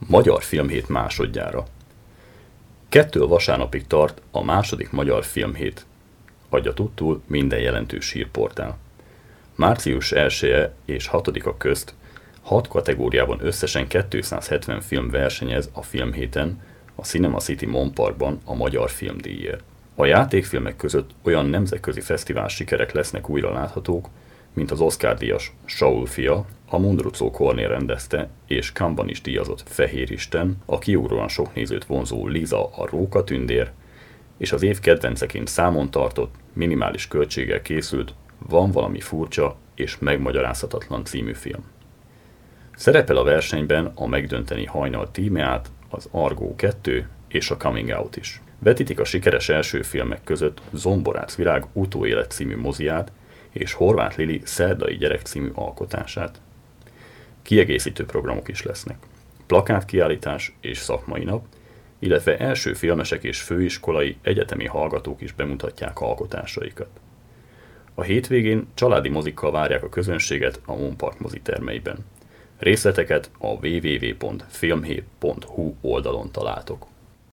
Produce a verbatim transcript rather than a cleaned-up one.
Magyar Filmhét másodjára. Kettől vasárnapig tart a második Magyar Filmhét. Adja tudtul minden jelentős hírportál. Március elseje és hatodika közt hat kategóriában összesen kétszázhetven film versenyez a Filmhéten, a Cinema City Monparkban a Magyar Filmdíjért. A játékfilmek között olyan nemzetközi fesztivál sikerek lesznek újra láthatók, mint az Oscar-díjas Saul fia, a Mundruczó Kornél rendezte és Cannes-ban is díjazott Fehér Isten, a kiugróan sok nézőt vonzó Liza a Rókatündér, és az év kedvenceként számon tartott, minimális költséggel készült Van valami furcsa és megmagyarázhatatlan című film. Szerepel a versenyben a Megdönteni hajnal tímeát, az Argo kettő és a Coming Out is. Vetítik a sikeres első filmek között Zomborác Virág Utóélet című moziát és Horváth Lili Szerdai gyerek című alkotását. Kiegészítő programok is lesznek. Plakátkiállítás és szakmai nap, illetve első filmesek és főiskolai egyetemi hallgatók is bemutatják alkotásaikat. A hétvégén családi mozikkal várják a közönséget a Monpark mozitermeiben. Részleteket a double-u double-u double-u pont filmhét pont hu oldalon találtok.